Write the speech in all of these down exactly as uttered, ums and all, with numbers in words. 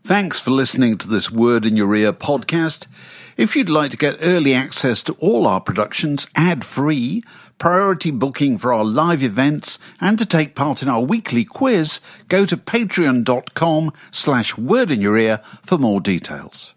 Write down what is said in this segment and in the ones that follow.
Thanks for listening to this Word in Your Ear podcast. If you'd like to get early access to all our productions ad-free, priority booking for our live events, and to take part in our weekly quiz, go to patreon.com slash word in your ear for more details.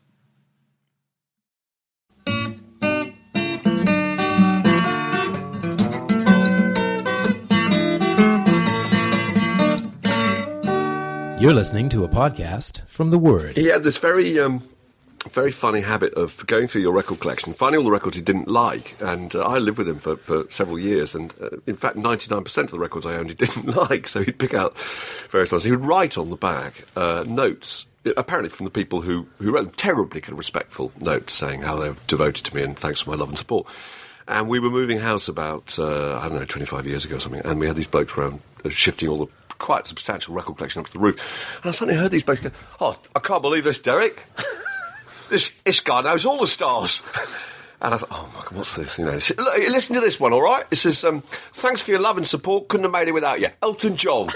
You're listening to a podcast from The Word. He had this very, um, very funny habit of going through your record collection, finding all the records he didn't like, and uh, I lived with him for, for several years, and uh, in fact ninety-nine percent of the records I owned he didn't like, so he'd pick out various ones. He would write on the back uh, notes, apparently from the people who, who wrote them, terribly kind of respectful notes saying how they were devoted to me and thanks for my love and support. And we were moving house about, uh, I don't know, twenty-five years ago or something, and we had these blokes around uh, shifting all the quite substantial record collection up to the roof. And I suddenly heard these blokes go, "Oh, I can't believe this, Derek. this, this guy knows all the stars." And I thought, oh, my God, what's this? You know, said, look, listen to this one, all right? It says, um, "Thanks for your love and support. Couldn't have made it without you. Elton John."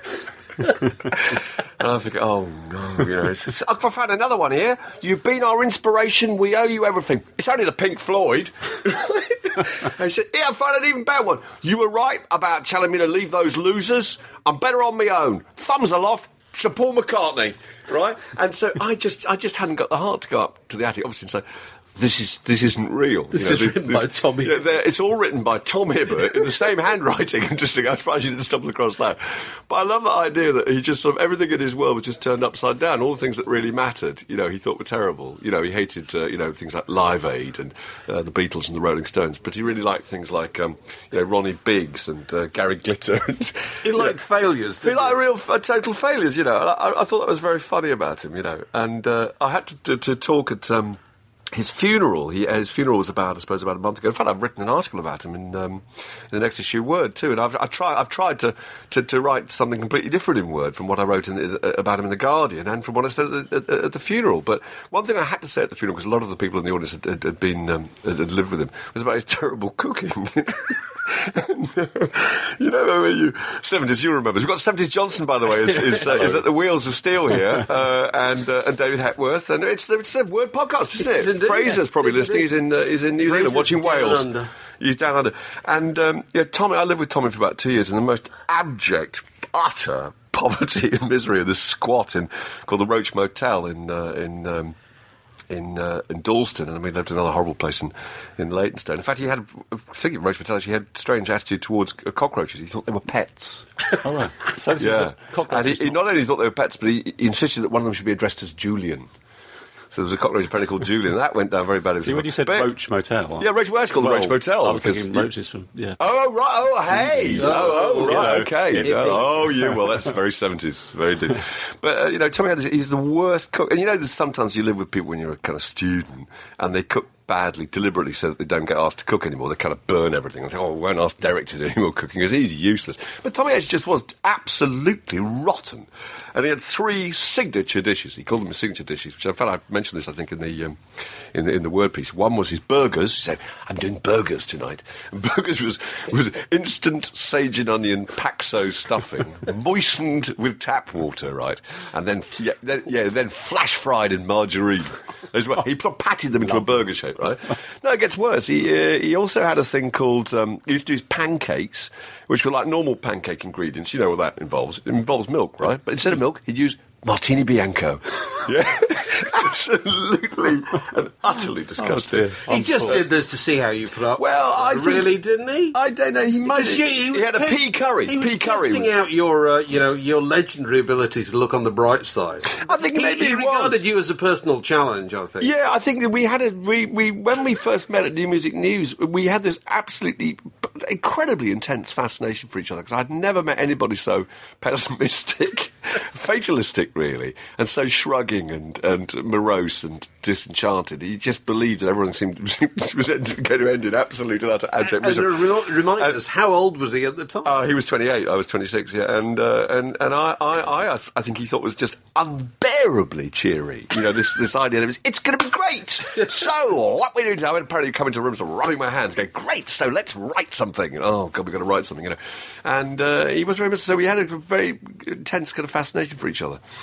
And I think, oh, no, you know. It's, it's, I've found another one here. "You've been our inspiration. We owe you everything." It's only the Pink Floyd. And he said, "Yeah, I found an even better one. "You were right about telling me to leave those losers. I'm better on my own. Thumbs aloft, Sir Paul McCartney." Right? And so I just I just hadn't got the heart to go up to the attic, obviously, and say, This is this isn't real. This you know, is this, written this, by Tom you know, Hibbert. It's all written by Tom Hibbert in the same handwriting. Interesting. I'm surprised you didn't stumble across that. But I love the idea that he just sort of everything in his world was just turned upside down. All the things that really mattered, you know, he thought were terrible. You know, he hated uh, you know things like Live Aid and uh, the Beatles and the Rolling Stones. But he really liked things like um, you know Ronnie Biggs and uh, Gary Glitter. And, he liked know, failures. He liked real uh, total failures. You know, and I, I thought that was very funny about him. You know, and uh, I had to, to, to talk at. Um, His funeral, he, his funeral was about, I suppose, about a month ago. In fact, I've written an article about him in, um, in the next issue of Word too, and I've, I try, I've tried to, to, to write something completely different in Word from what I wrote in the, about him in the Guardian and from what I said at the, at, at the funeral. But one thing I had to say at the funeral, because a lot of the people in the audience had, had, had been um, had, had lived with him, was about his terrible cooking. And, uh, you know, you seventies, you remember. We've got seventies Johnson, by the way, is, is, uh, is at the Wheels of Steel here, uh, and uh, and David Hepworth, and it's the, it's the Word podcast, isn't it? Is indeed, Fraser's yeah. probably listening. He's in uh, he's in New Fraser's Zealand watching Wales. Under. He's down under, and um, yeah, Tommy. I lived with Tommy for about two years in the most abject, utter poverty and misery of this squat in called the Roach Motel in uh, in. Um, in uh, in Dalston, and we lived in another horrible place in, in Leytonstone. In fact, he had, thinking of Roach Motel, he had a strange attitude towards uh, cockroaches. He thought they were pets. Oh, right. So this yeah. Is and he, he not only thought they were pets, but he, he insisted that one of them should be addressed as Julian. So there was a cockroach apparently called Julian, and that went down very badly. See, when you said but, Roach Motel... Well, yeah, Roach, well, it's called well, the Roach Motel. I was thinking Roaches from... Yeah. Oh, right, oh, hey! Oh, oh, right, you know, okay. Yeah. Oh, you, well, that's very seventies, very deep. But, uh, you know, Tommy had this, he's the worst cook. And you know, there's sometimes you live with people when you're a kind of student, and they cook badly, deliberately, so that they don't get asked to cook anymore. They kind of burn everything. I think, oh, we won't ask Derek to do any more cooking, because he's useless. But Tommy Edge just was absolutely rotten. And he had three signature dishes. He called them his signature dishes, which I felt I mentioned this, I think, in the um, in the in the word piece. One was his burgers. He said, "I'm doing burgers tonight." And burgers was was instant sage and onion Paxo stuffing, moistened with tap water, right? And then yeah, then, yeah, then flash fried in margarine. As well. He patted them into a burger shape, right? No, it gets worse. He uh, he also had a thing called um, he used to do his pancakes, which were like normal pancake ingredients. You know what that involves? It involves milk, right? But instead of milk, he'd use Martini Bianco. Yeah, absolutely and utterly disgusting. Oh, he just did this to see how you put up. Well, I really think, didn't he? I don't know. He might. He, he, he had a pea curry. He pea was curry testing was... out your, uh, you know, your legendary ability to look on the bright side. I think he, maybe he it regarded was. you as a personal challenge. I think. Yeah, I think that we had a we, we when we first met at New Music News, we had this absolutely incredibly intense fascination for each other because I'd never met anybody so pessimistic, fatalistic, really, and so shrugging and, and morose and disenchanted. He just believed that everything seemed was going to end in absolute and utter abject misery. And, and remind and, us, how old was he at the time? Uh, he was twenty-eight. I was twenty-six. Yeah, and uh, and and I, I, I, I think he thought was just unbearably cheery. You know, this this idea that it was, it's going to be great. So what we do now? I would apparently come into rooms and rubbing my hands, going, great. So let's write something. Oh God, we've got to write something. You know, and uh, he was very much so. We had a very intense kind of fascination for each other.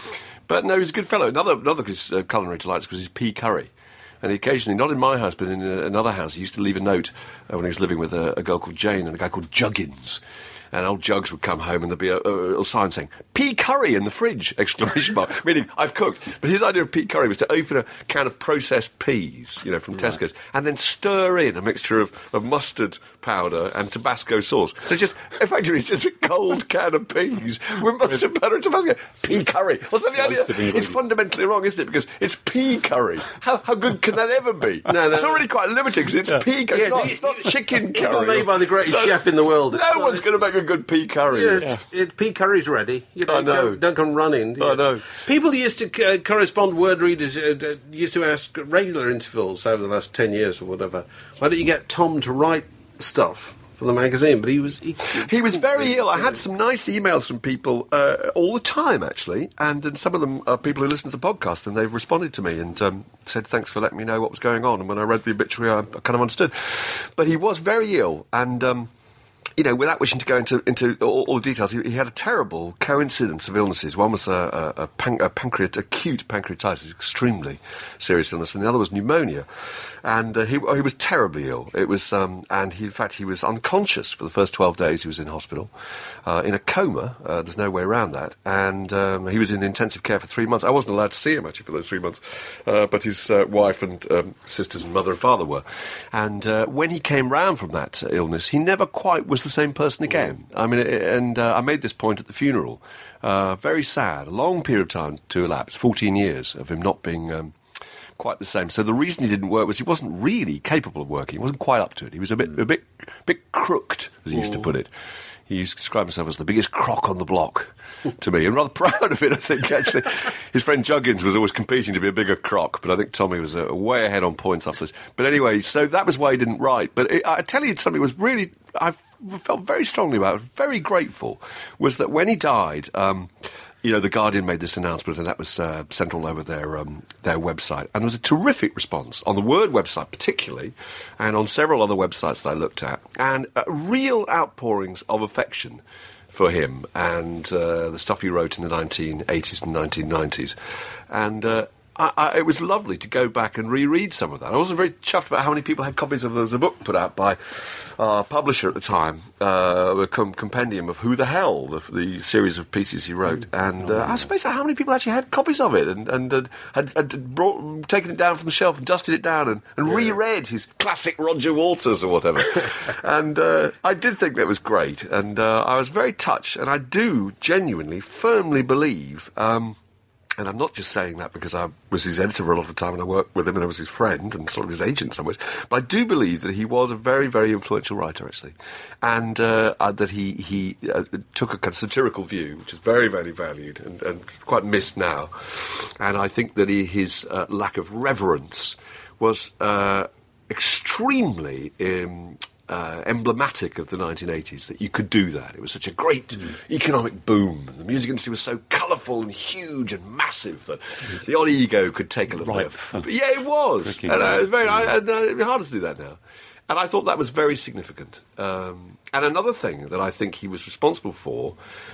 But no, he's a good fellow. Another another uh, culinary delights was his pea curry. And he occasionally, not in my house, but in uh, another house, he used to leave a note uh, when he was living with a, a girl called Jane and a guy called Juggins. And old Jugs would come home and there'd be a, a little sign saying, pea curry in the fridge, exclamation mark, meaning I've cooked. But his idea of pea curry was to open a can of processed peas, you know, from right. Tesco's, and then stir in a mixture of, of mustard powder and Tabasco sauce. So just, effectively, just a cold can of peas with mustard powder and Tabasco. Pea curry. What's that the idea? It's fundamentally wrong, isn't it? Because it's pea curry. How, how good can that ever be? No, no, it's already quite limited because it's yeah. pea curry. Yes, it's, not, it's not chicken curry. It's not made by the greatest so, chef in the world. It's no one's going to make a good pea curry. Yes, yeah. it, pea curry's ready. You know, I know. Don't, don't come running. I know. People used to uh, correspond, word readers uh, used to ask at regular intervals over the last ten years or whatever, why don't you get Tom to write stuff for the magazine? But he was... He, he was very ill. I had some nice emails from people uh, all the time, actually, and, and some of them are people who listen to the podcast, and they've responded to me and um, said, thanks for letting me know what was going on, and when I read the obituary, I, I kind of understood. But he was very ill, and... Um, You know, without wishing to go into into all, all the details, he, he had a terrible coincidence of illnesses. One was a, a, a, pan, a pancreat, acute pancreatitis, extremely serious illness, and the other was pneumonia. And uh, he, he was terribly ill. It was, um, and he, in fact, he was unconscious for the first twelve days. He was in hospital, uh, in a coma. Uh, there's no way around that. And um, he was in intensive care for three months. I wasn't allowed to see him actually for those three months, uh, but his uh, wife and um, sisters and mother and father were. And uh, when he came round from that illness, he never quite was the same person again. I mean, and uh, I made this point at the funeral. Uh, very sad. A long period of time to elapse, fourteen years of him not being um, quite the same. So the reason he didn't work was he wasn't really capable of working. He wasn't quite up to it. He was a bit, a bit, a bit crooked, as he used to put it. He used to describe himself as the biggest crock on the block to me, and rather proud of it, I think, actually. His friend Juggins was always competing to be a bigger crock, but I think Tommy was uh, way ahead on points after this. But anyway, so that was why he didn't write. But it, I tell you something was really, I felt very strongly about it, very grateful, was that when he died... Um, You know, The Guardian made this announcement, and that was uh, sent all over their um, their website. And there was a terrific response on the Word website particularly, and on several other websites that I looked at, and uh, real outpourings of affection for him and uh, the stuff he wrote in the nineteen eighties and nineteen nineties. And uh, I, I, it was lovely to go back and reread some of that. I wasn't very chuffed about how many people had copies of the book put out by our publisher at the time, uh, a com- compendium of Who the Hell, the, the series of pieces he wrote. And uh, I was amazed at how many people actually had copies of it and, and uh, had, had brought, taken it down from the shelf and dusted it down and, and yeah. reread his classic Roger Waters or whatever. And uh, I did think that was great. And uh, I was very touched. And I do genuinely, firmly believe... Um, And I'm not just saying that because I was his editor for a lot of the time and I worked with him and I was his friend and sort of his agent in some ways. But I do believe that he was a very, very influential writer, actually. And uh, uh, that he, he uh, took a kind of satirical view, which is very, very valued and, and quite missed now. And I think that he, his uh, lack of reverence was uh, extremely... Um, Uh, emblematic of the nineteen eighties, that you could do that. It was such a great mm. economic boom. The music industry was so colourful and huge and massive that mm. the odd ego could take a little right. bit of... Yeah, it was. And, uh, it was very, I, I, it'd be harder to do that now. And I thought that was very significant. Um, and another thing that I think he was responsible for...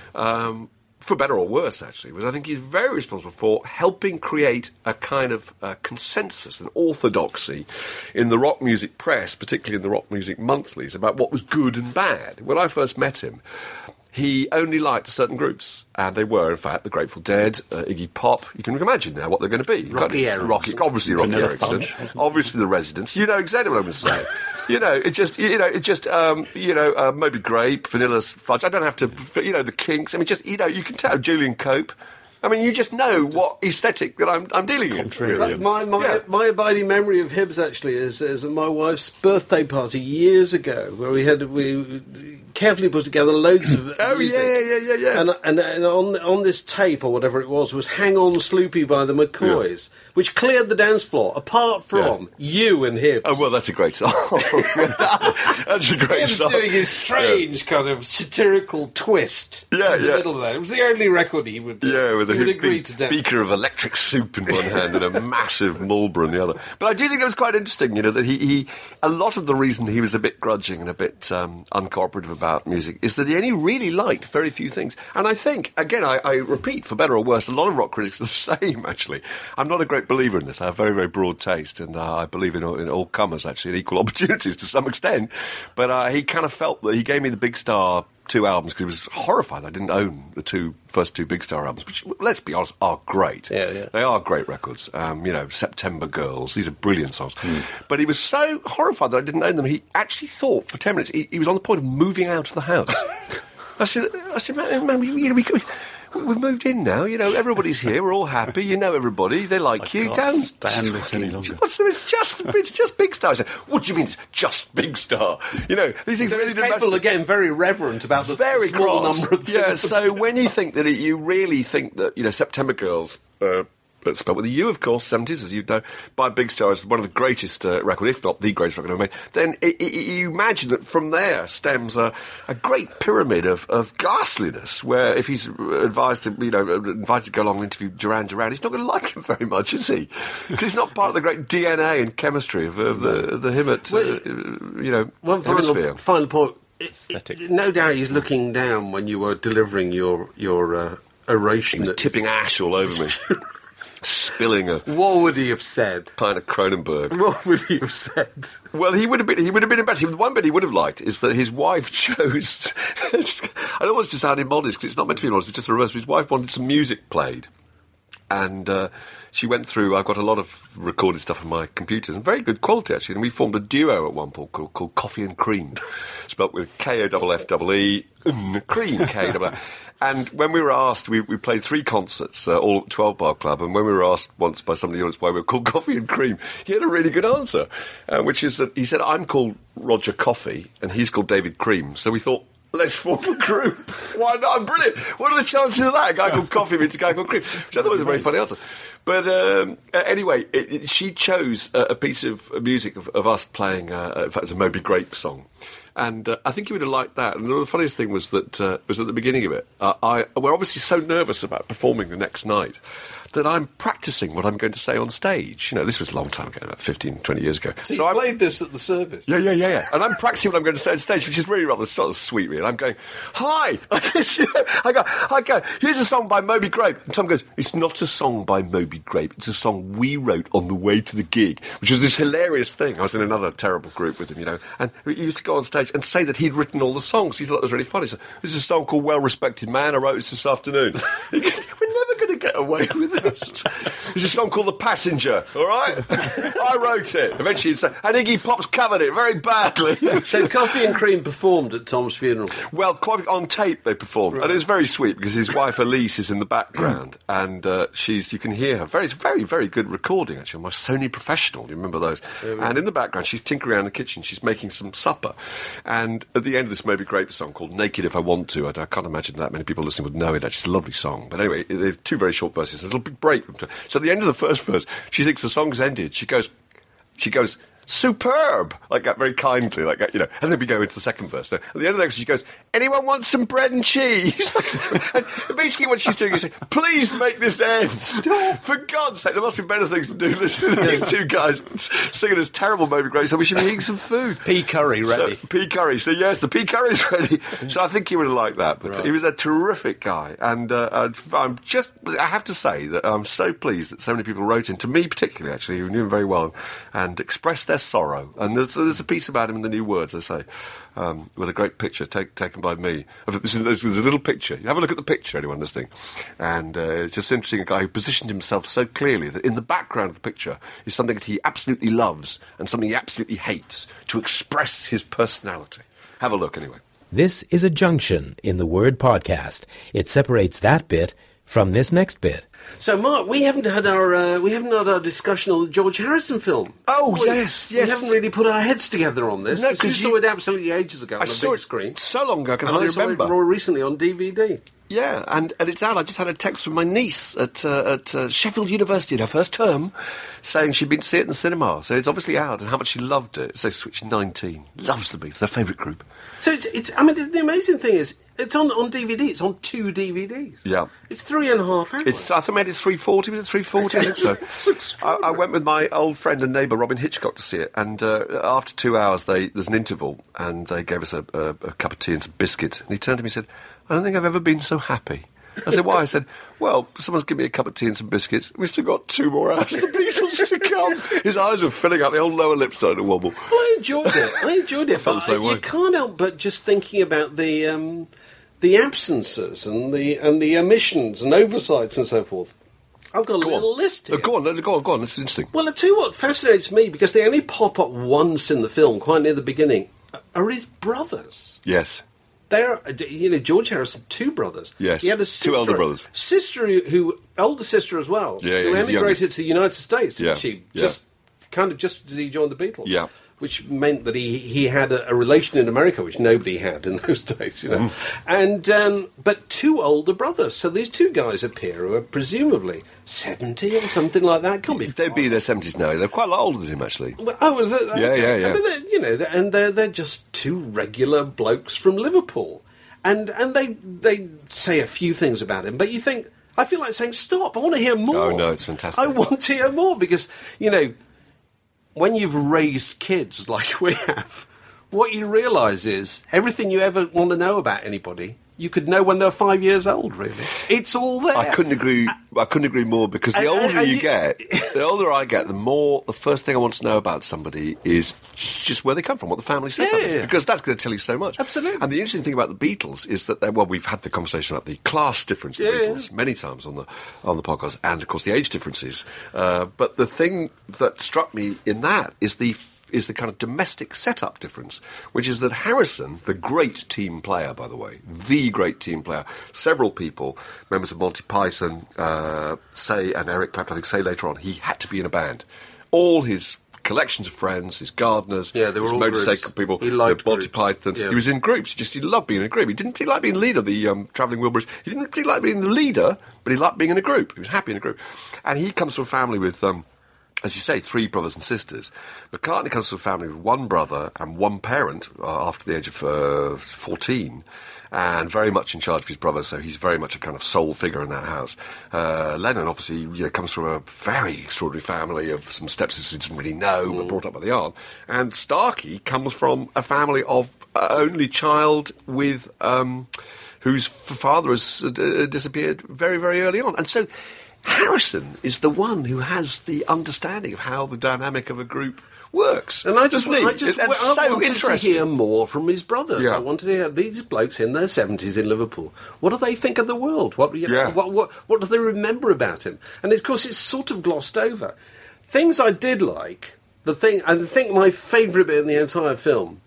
Um, for better or worse, actually, was I think he's very responsible for helping create a kind of uh, consensus, an orthodoxy in the rock music press, particularly in the rock music monthlies, about what was good and bad. When I first met him, he only liked certain groups, and they were, in fact, the Grateful Dead, uh, Iggy Pop. You can imagine now what they're going to be. Rocky Erickson. Rocky, obviously Rocky Erickson. Obviously the Residents. You know exactly what I'm going to say. You know, it just, you know, it just, um, you know, uh, Moby Grape, Vanilla Fudge. I don't have to, you know, the Kinks. I mean, just, you know, you can tell Julian Cope. I mean, you just know just what aesthetic that I'm, I'm dealing with. Really. My my, yeah. my abiding memory of Hibbs actually is, is my wife's birthday party years ago, where we had we carefully put together loads of oh music. yeah yeah yeah yeah and and, and on on this tape or whatever it was was "Hang On Sloopy" by the McCoys, yeah. which cleared the dance floor apart from yeah. you and Hibbs. Oh well, that's a great song. That's a great Hibbs song. Doing his strange yeah. kind of satirical twist yeah, in the yeah. middle of that. It was the only record he would do. Yeah, with a would agree be- to dance. beaker of electric soup in one hand and a massive Marlboro in the other. But I do think it was quite interesting, you know, that he, he a lot of the reason he was a bit grudging and a bit um, uncooperative about about music is that he only really liked very few things. And I think, again, I, I repeat, for better or worse, a lot of rock critics are the same, actually. I'm not a great believer in this. I have very, very broad taste, and uh, I believe in, in all comers, actually, and equal opportunities to some extent. But uh, he kind of felt that he gave me the Big Star two albums because he was horrified I didn't own the two first two Big Star albums, which, let's be honest, are great. Yeah, yeah. They are great records. Um, you know, September Girls, these are brilliant songs. Mm. But he was so horrified that I didn't own them, he actually thought for ten minutes, he, he was on the point of moving out of the house. I said, I said, man, man we, you know, we, we've moved in now, you know, everybody's here, we're all happy, you know everybody, they like I you, can't don't stand this any longer. What's, it's just it's just Big Star. I said, what do you mean it's just Big Star? You know, these things so really it's capable of getting very reverent about the very small cross. number of things. Yeah, so when you think that it, you really think that, you know, September Girls, uh, but spelled with a U, of course, seventies, as you know, by Big Star is one of the greatest uh, record, if not the greatest record ever made, then it, it, you imagine that from there stems a, a great pyramid of, of ghastliness, where if he's advised to, you know, invited to go along and interview Duran Duran, he's not going to like him very much, is he? Because he's not part of the great D N A and chemistry of, of the, of the Himmet, uh, you know, One hemisphere. final, final point. Aesthetic. It, no doubt he's looking down when you were delivering your, your uh, oration. He was tipping ash all over me. Spilling a What would he have said? pint of Kronenberg. What would he have said? Well, he would have been. He would have been embarrassed. One bit he would have liked is that his wife chose. I don't want it to sound immodest because it's not meant to be immodest. It's just the reverse. His wife wanted some music played, and uh, she went through. I've got a lot of recorded stuff on my computers, and very good quality actually. And we formed a duo at one point called, called Coffee and Cream, spelt with K O F F E E cream K O F. And when we were asked, we, we played three concerts, uh, all at twelve Bar Club, and when we were asked once by somebody else why we were called Coffee and Cream, he had a really good answer, uh, which is that he said, I'm called Roger Coffee, and he's called David Cream. So we thought, let's form a group. Why not? I'm brilliant. What are the chances of that? A guy called Coffee meets a guy called Cream. Which I thought was a very funny answer. But um, uh, anyway, it, it, she chose uh, a piece of music of, of us playing, uh, in fact, it's a Moby Grape song. And uh, I think he would have liked that. And the funniest thing was that uh, was at the beginning of it. Uh, I we're obviously so nervous about performing the next night that I'm practicing what I'm going to say on stage. You know, this was a long time ago, about fifteen, twenty years ago. So, so you I played this at the service? Yeah, yeah, yeah, yeah. And I'm practicing what I'm going to say on stage, which is really rather sort of sweet, really. I'm going, hi! I go, I go, here's a song by Moby Grape. And Tom goes, it's not a song by Moby Grape. It's a song we wrote on the way to the gig, which was this hilarious thing. I was in another terrible group with him, you know, and he used to go on stage and say that he'd written all the songs. He thought it was really funny. So this is a song called Well Respected Man. I wrote this this afternoon. We're never going to get away with this. There's a song called The Passenger, all right? I wrote it. Eventually, it's, and Iggy Pop's covered it very badly. So Coffee and Cream performed at Tom's funeral? Well, quite on tape they performed, right. And it was very sweet because his wife Elise is in the background, and uh, she's you can hear her. Very, very, very good recording actually. My Sony Professional, you remember those? Yeah, and in the background, she's tinkering around the kitchen. She's making some supper, and at the end of this Moby Grape song called "Naked If I Want To," I, I can't imagine that many people listening would know it. Actually, it's a lovely song. But anyway, there's two very short verses. A little big break. So at the end of the first verse, she thinks the song's ended. She goes, she goes, superb, like that, very kindly, like that, you know. And then we go into the second verse. So at the end of the next, she goes, anyone want some bread and cheese? And basically, what she's doing is saying, please make this end. For God's sake, there must be better things to do than these two guys singing this terrible Moby Grape. So we should be eating some food. Pea curry ready. So, pea curry. So yes, the pea curry's ready. So I think he would have liked that. But right. He was a terrific guy, and uh, I'm just, I have to say that I'm so pleased that so many people wrote in to me, particularly actually, who knew him very well, and expressed their sorrow. And there's, there's a piece about him in the New Words, I say, um, with a great picture take, taken by me. This is, there's a little picture. You have a look at the picture, anyone listening. And uh, it's just interesting, a guy who positioned himself so clearly that in the background of the picture is something that he absolutely loves and something he absolutely hates, to express his personality. Have a look, anyway. This is a junction in the Word podcast. It separates that bit from this next bit. So, Mark, we haven't had our uh, we haven't had our discussion on the George Harrison film. Oh, we, yes, yes. We haven't really put our heads together on this. No, because you, you saw it absolutely ages ago on I the saw big it screen. So long ago, I can and hardly I saw remember. it more recently on D V D. Yeah, and, and it's out. I just had a text from my niece at uh, at uh, Sheffield University in her first term saying she'd been to see it in the cinema. So it's obviously out, and how much she loved it. So Switch nineteen. Loves the Beatles, their favourite group. So it's, it's, I mean, the, the amazing thing is, it's on, on D V D. It's on two D V Ds. Yeah. It's three and a half hours. It's, I think made it three forty. Was it three forty? I think so. I, I went with my old friend and neighbour Robin Hitchcock to see it, and uh, after two hours, they there's an interval, and they gave us a, a, a cup of tea and some biscuit. And he turned to me and said, "I don't think I've ever been so happy." I said, "Why?" I said, "Well, someone's given me a cup of tea and some biscuits. We've still got two more hours of the Beatles to come." His eyes were filling up. The whole lower lip started to wobble. Well, I enjoyed it. I enjoyed it. felt But the same you way. can't help but just thinking about the um, the absences and the and the omissions and oversights and so forth. I've got a Go little on. list here. Uh, go on, no, go on, go on. It's interesting. Well, I tell you what fascinates me, because they only pop up once in the film, quite near the beginning, are his brothers. Yes. They're, you know, George Harrison, two brothers. Yes, he had a two sister, elder brothers. Sister who, who older sister as well, Yeah, yeah, who he's the emigrated youngest. to the United States, didn't Yeah, she? yeah. Just kind of just as he joined the Beatles. Yeah. Which meant that he, he had a, a relation in America, which nobody had in those days, you know. Mm. And um, but two older brothers. So these two guys appear who are presumably seventy or something like that. Can't be. They'd be in their seventies now. They're quite a lot older than him, actually. Well, oh, is it? Yeah, yeah, yeah. I mean, they're, you know, they're- and they're they're just two regular blokes from Liverpool, and and they they say a few things about him, but you think, I feel like saying, stop! I want to hear more. Oh, no, it's fantastic. I want to hear more, because you know, when you've raised kids like we have, what you realise is everything you ever want to know about anybody, you could know when they're five years old. Really, it's all there. I couldn't agree. I couldn't agree more, because the And- and- older and you you- get, the older I get, the more the first thing I want to know about somebody is just where they come from, what the family setup Yeah, is, yeah. because that's going to tell you so much. Absolutely. And the interesting thing about the Beatles is that they, well, we've had the conversation about the class difference of the Yeah, yeah. Beatles many times on the on the podcast, and of course the age differences. Uh, but the thing that struck me in that is the is the kind of domestic setup difference, which is that Harrison, the great team player, by the way, the great team player, several people, members of Monty Python, uh, say, and Eric Clapton, I think, say later on, he had to be in a band. All his collections of friends, his gardeners, Yeah, they were his all motorcycle groups. people, He liked the Monty groups. Pythons. Yeah. He was in groups. He just he loved being in a group. He didn't particularly like being the leader of the um, Travelling Wilburys. He didn't particularly like being the leader, but he liked being in a group. He was happy in a group. And he comes from a family with... Um, as you say, three brothers and sisters. McCartney comes from a family with one brother and one parent uh, after the age of uh, fourteen, and very much in charge of his brother, so he's very much a kind of sole figure in that house. Uh, Lennon, obviously, you know, comes from a very extraordinary family of some stepsisters he didn't really know, but brought up by the aunt. And Starkey comes from a family of uh, only child with... Um, whose f- father has uh, d- disappeared very, very early on. And so... Harrison is the one who has the understanding of how the dynamic of a group works. And I just, Doesn't he? I just, That's I so wanted interesting. to hear more from his brothers. Yeah. I wanted to hear these blokes in their seventies in Liverpool. What do they think of the world? What, you know, Yeah. what, what, what do they remember about him? And of course, it's sort of glossed over. Things I did like, the thing, I think my favourite bit in the entire film,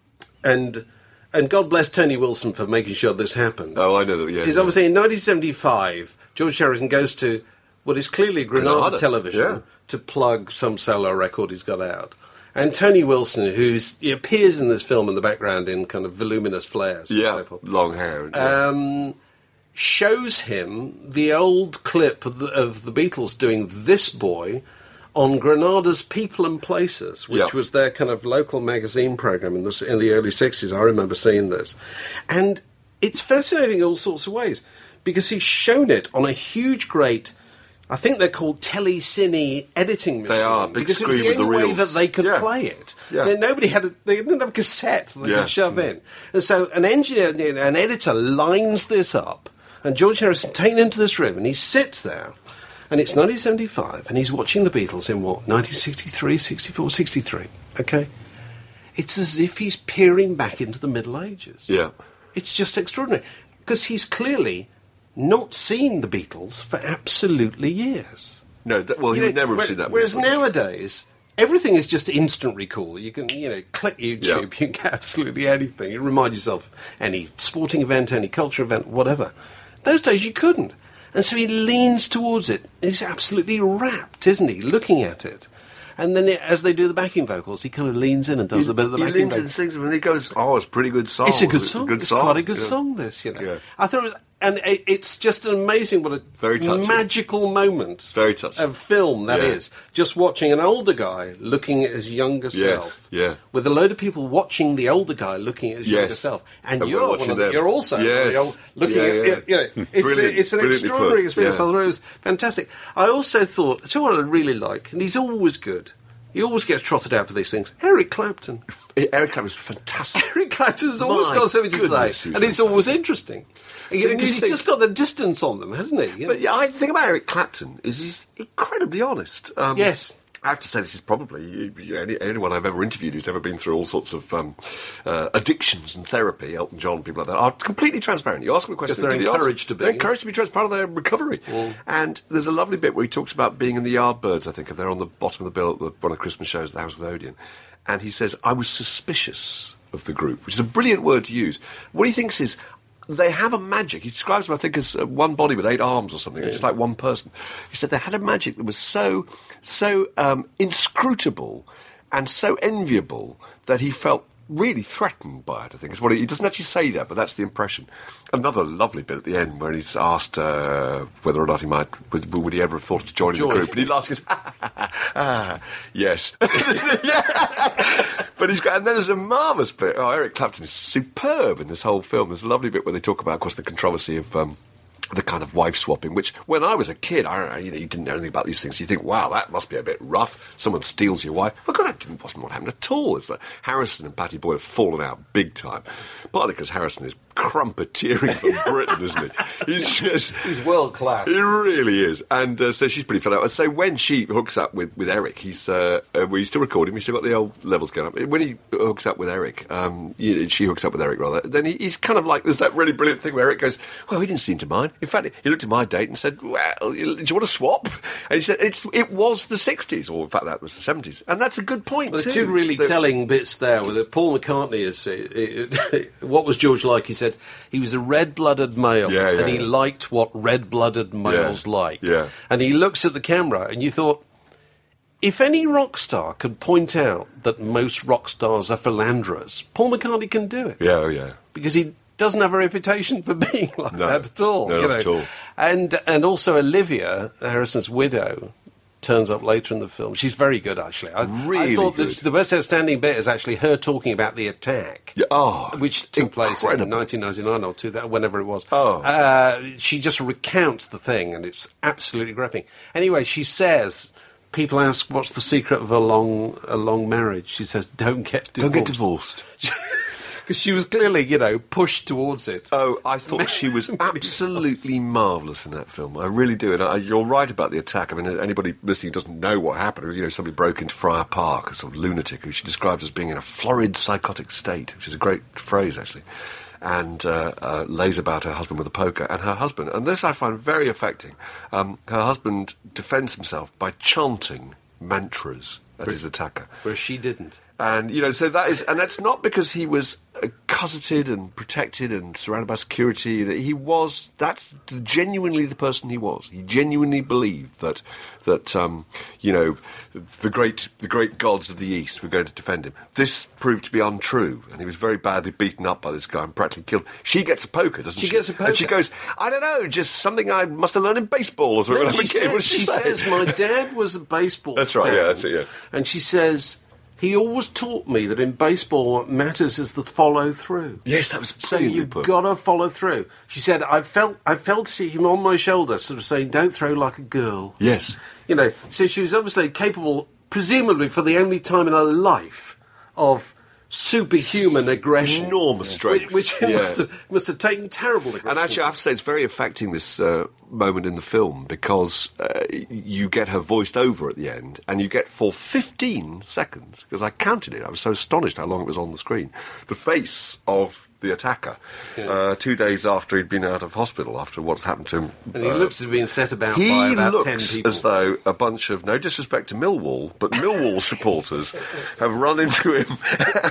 and and God bless Tony Wilson for making sure this happened. Oh, I know that, yeah. Is yeah. obviously in nineteen seventy-five, George Harrison goes to what is clearly Granada, Granada, Television yeah. to plug some solo record he's got out. And Tony Wilson, who's he appears in this film in the background in kind of voluminous flares, and Yeah, so forth, long hair. Yeah. um, shows him the old clip of the, of the Beatles doing "This Boy" on Granada's People and Places, which Yeah. was their kind of local magazine program in the in the early sixties. I remember seeing this, and it's fascinating in all sorts of ways because he's shown it on a huge, great. I think they're called telecine editing machines. They are, big because screen it was the with the only way reels. that they could Yeah. play it. Yeah. They- nobody had a, they didn't have a cassette that they Yeah. could shove in. And so an engineer, an editor lines this up, and George Harrison taken into this room, and he sits there, and it's nineteen seventy-five, and he's watching the Beatles in what, nineteen sixty-three, sixty-four, sixty-three, okay? It's as if he's peering back into the Middle Ages. Yeah. It's just extraordinary, because he's clearly not seen the Beatles for absolutely years. No, that, well, he You would know, never have where- seen that. Whereas before. nowadays, everything is just instant recall. You can, you know, click YouTube, Yeah. you can get absolutely anything. You remind yourself of any sporting event, any culture event, whatever. Those days you couldn't. And so he leans towards it. He's absolutely rapt, isn't he, looking at it. And then it, as they do the backing vocals, he kind of leans in and does a bit of the he backing leans in and vocals. sings, and he goes, "Oh, it's a pretty good song. It's a good song. It's a good It's song. quite a good Yeah. song, this, you know. Yeah. I thought it was and it, it's just an amazing, what a Very touching. magical moment Very touching. of film that Yeah. is. Just watching an older guy looking at his younger Yes, self, yeah. with a load of people watching the older guy looking at his Yes. younger self, and, And you're we're one watching of the, them. you're also one of the Yes. old- looking Yeah, at yeah. you know, it's, Brilliant, a, it's an brilliantly extraordinary put, experience. yeah. I thought it was fantastic. I also thought, tell you what I really like, and he's always good. He always gets trotted out for these things. Eric Clapton. Eric Clapton was fantastic. Eric Clapton's always My got something to goodness, say, he was and it's always fantastic. interesting. You know, Didn't 'cause you he's think- just got the distance on them, hasn't he? You know? But yeah, I think about Eric Clapton is he's incredibly honest. Um, Yes. I have to say this is probably you, you, any, anyone I've ever interviewed who's ever been through all sorts of um, uh, addictions and therapy, Elton John, people like that, are completely transparent. You ask them a question, If they're they give you the encouraged answer. to be. They're encouraged to be transparent of their recovery. And there's a lovely bit where he talks about being in the Yardbirds, I think, and they're on the bottom of the bill at the, one of the Christmas shows at the House of Odeon. And he says, I was suspicious of the group, which is a brilliant word to use. What he thinks is, they have a magic. He describes them, I think, as uh, one body with eight arms or something, just like one person. He said they had a magic that was so, so um, inscrutable and so enviable that he felt really threatened by it, I think. Is what he, he doesn't actually say that, but that's the impression. Another lovely bit at the end where he's asked uh, whether or not he might, would, would he ever have thought of joining Join. the group, and he laughs and goes, ah, yes. But he's got, and then there's a marvellous bit. Oh, Eric Clapton is superb in this whole film. There's a lovely bit where they talk about, of course, the controversy of um, the kind of wife swapping, which when I was a kid, I don't know, you know, you didn't know anything about these things. You think, wow, that must be a bit rough. Someone steals your wife. Well, God, that didn't, wasn't what happened at all. It's like Harrison and Patty Boyd have fallen out big time. Partly because Harrison is crumpeteering from Britain, isn't he? He's just... He's world class. He really is. And uh, so she's pretty fed up. So when she hooks up with, with Eric, he's uh, uh, well, he's still recording. He's still got the old levels going up. When he hooks up with Eric, um, you know, she hooks up with Eric, rather, then he, he's kind of like, there's that really brilliant thing where Eric goes, well, he didn't seem to mind. In fact, he looked at my date and said, well, do you want to swap? And he said, it's, it was the sixties, or in fact, that was the seventies. And that's a good point, Well, too. the two really The- telling bits there were that Paul McCartney is uh, uh, what was George like? He said he was a red-blooded male, Yeah, yeah, and he yeah. liked what red-blooded males Yeah, like. yeah. And he looks at the camera, and you thought, if any rock star could point out that most rock stars are philanderers, Paul McCartney can do it. Yeah, oh, yeah. Because he doesn't have a reputation for being like No. that at all. No, you not know. at all. And and also Olivia, Harrison's widow, turns up later in the film. She's very good, actually. I, Really I thought good. that the most outstanding bit is actually her talking about the attack. Yeah, oh, which took place in incredible. nineteen ninety-nine or two, that whenever it was. Oh. Uh, she just recounts the thing, and it's absolutely gripping. Anyway, she says, people ask, what's the secret of a long a long marriage? She says, don't get divorced. Don't get divorced. Because she was clearly, you know, pushed towards it. Oh, I thought she was absolutely marvellous in that film. I really do. And I, you're right about the attack. I mean, anybody listening who doesn't know what happened. You know, somebody broke into Friar Park, a sort of lunatic who she describes as being in a florid psychotic state, which is a great phrase, actually, and uh, uh, lays about her husband with a poker. And her husband, and this I find very affecting, um, her husband defends himself by chanting mantras at his attacker. Where she didn't. And, you know, so that is, and that's not because he was uh, cosseted and protected and surrounded by security. He was, that's genuinely the person he was. He genuinely believed that, that um, you know, the great, the great gods of the East were going to defend him. This proved to be untrue, and he was very badly beaten up by this guy and practically killed. She gets a poker, doesn't she? She gets a And she poker. goes, I don't know, just something I must have learned in baseball or something. No, when I was she a kid. What does says, she she say? says, my dad was a baseball That's right, fan. yeah, that's it, yeah. And she says, he always taught me that in baseball what matters is the follow-through. Yes, that was So brilliantly you've put. got to follow through. She said, I felt I felt him on my shoulder sort of saying, don't throw like a girl. Yes. You know, so she was obviously capable, presumably for the only time in her life, of superhuman aggression. Enormous strength. Which, which Yeah. must, have, must have taken terrible aggression. And actually, I have to say, it's very affecting, this uh, moment in the film, because uh, you get her voiced over at the end, and you get for fifteen seconds, because I counted it, I was so astonished how long it was on the screen, the face of the attacker, uh, two days after he'd been out of hospital, after what had happened to him. and he uh, looks to have been set about he by about looks ten people. as though a bunch of, no disrespect to Millwall, but Millwall supporters have run into him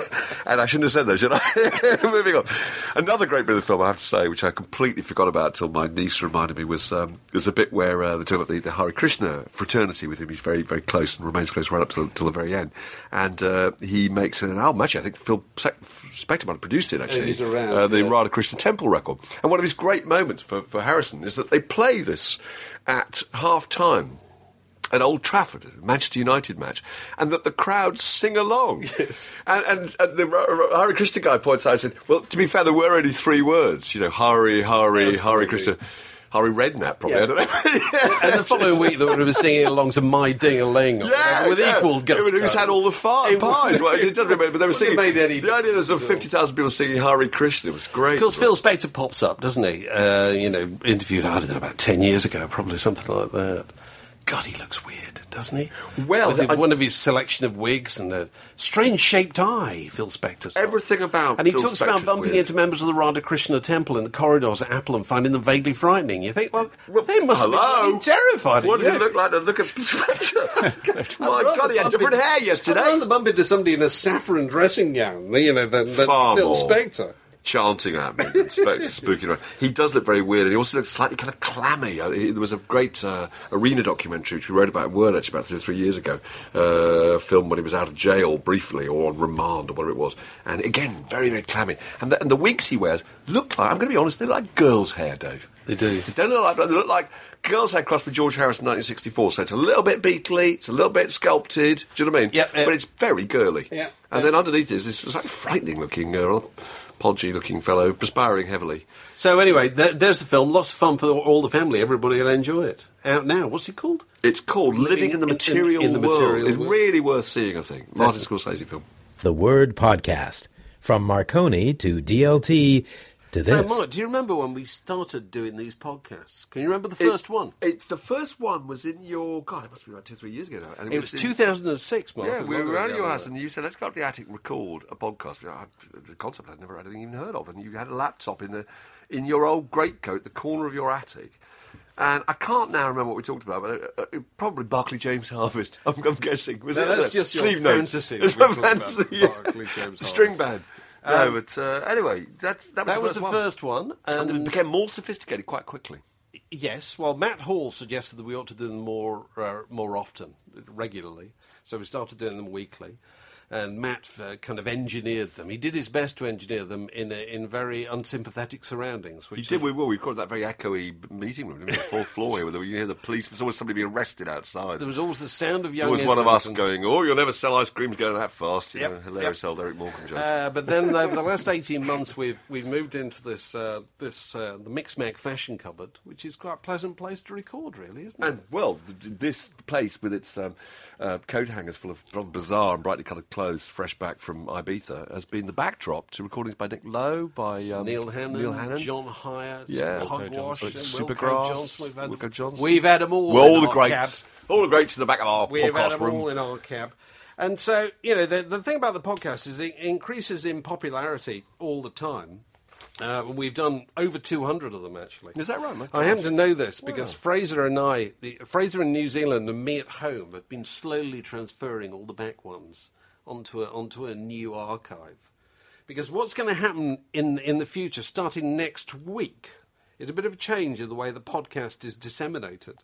And I shouldn't have said that, should I? Moving on. Another great bit of the film, I have to say, which I completely forgot about till my niece reminded me, was um, there's a bit where uh, they talk about the, the Hare Krishna fraternity with him. He's very, very close and remains close right up till, till the very end. And uh, he makes an album, actually, I think Phil Spector might have produced it, actually. He's around, uh, the yeah. Radha Krishna Temple record. And one of his great moments for, for Harrison is that they play this at half-time at Old Trafford, a Manchester United match, and that the crowd sing along. Yes. And, and, and the Hare Krishna guy points out, I said, well, to be fair, there were only three words, you know, Hare, Hare, Hare Krishna. Harry Redknapp, probably, Yeah. I don't know. And the following week, they would have been singing along to My Ding-a-Ling, or Yeah, whatever, with yeah. equal gusto. Who's had all the far- It pies? Well, it doesn't remember, but they were wouldn't have singing. made any The idea there's sort of difference fifty thousand people singing Hare Krishna was great. Of course, Phil Spector pops up, doesn't he? Uh, you know, interviewed, I don't know, about ten years ago, probably something like that. God, he looks weird, doesn't he? Well, With I- one of his selection of wigs and a strange-shaped eye, Phil Spector's got. Everything about And he Phil talks about Spector's bumping weird. into members of the Radha Krishna temple in the corridors at Apple and finding them vaguely frightening. You think, well, they must Hello? have been terrified. What of does you. it look like to look at Spector? My I'd rather God, he had bump different into- hair yesterday. I'd rather bump into somebody in a saffron dressing gown, you know, than, than Far Phil more. Spector. Chanting at me, and Spector spooking around. He does look very weird, and he also looks slightly kind of clammy. Uh, he- there was a great uh, arena documentary which we wrote about at Word actually about three, three years ago, uh, filmed when he was out of jail briefly, or on remand, or whatever it was. And again, very, very clammy. And the, and the wigs he wears look like, I'm going to be honest, they look like girls' hair, Dave. They do. They don't look like, they look like girls' hair crossed with George Harrison in nineteen sixty-four, so it's a little bit Beatley, it's a little bit sculpted, do you know what I mean? Yep, yep. But it's very girly. Yeah, And yeah. then underneath is this slightly frightening-looking, uh, podgy-looking fellow, perspiring heavily. So anyway, there, there's the film. Lots of fun for all the family. Everybody will enjoy it. Out now. What's it called? It's called Living, Living in the in- in- Material in the World. Material It's World. really worth seeing, I think. Martin Scorsese film. The Word Podcast. From Marconi to D L T to So, this. Mark, do you remember when we started doing these podcasts? Can you remember the first It- one? It's the first one was in your... God, it must be about two or three years ago now. And It was in- two thousand six, Mark. Yeah, It was we longer were at ago your than house that. and you said, let's go up to the attic and record a podcast. I- A concept I'd never had anything even heard of. And you had a laptop in the in your old greatcoat, the corner of your attic. And I can't now remember what we talked about, but uh, uh, probably Barclay James Harvest, I'm, I'm guessing. Was No, it? that's just your Sleeve notes. fantasy It's that my we talked about fantasy, yeah. Barclay James String Harvest. band. No, Um, but uh, anyway, that's, that was That the was first the one. first one. And it And became more sophisticated quite quickly. yes, well, Matt Hall suggested that we ought to do them more uh, more often, regularly. So we started doing them weekly. And Matt uh, kind of engineered them. He did his best to engineer them in a, in very unsympathetic surroundings. You Which did, is- we will. We called that very echoey meeting room, didn't we? The fourth floor here, where you hear the police. There's always somebody being arrested outside. There was always the sound of There young was one of us Islington. going, "Oh, you'll never sell ice creams going that fast." You Yep, know, hilarious yep. old Eric Morecambe jokes. Uh, but then over the last eighteen months, we've we've moved into this uh, this uh, the Mixmag Fashion Cupboard, which is quite a pleasant place to record, really, isn't it? And well, th- this place with its um, uh, coat hangers full of from bizarre and brightly coloured clothes, fresh back from Ibiza, has been the backdrop to recordings by Nick Lowe, by um, Neil Hannon, Neil Hannon. John Hyatt, Yeah. Pugwash, Wilco Johnson. Wilco Supergrass, Johnson. We've had, Wilco Johnson. We've had them all. Well, all in the our greats, cab. all the greats in the back of our We've had podcast them room. all in our cab. And so, you know, the, the thing about the podcast is it increases in popularity all the time. Uh, we've done over two hundred of them, actually. Is that right, mate? I happen to know this because Fraser and I, the, Fraser in New Zealand and me at home, have been slowly transferring all the back ones onto a, onto a new archive. Because what's going to happen in in the future, starting next week, is a bit of a change in the way the podcast is disseminated.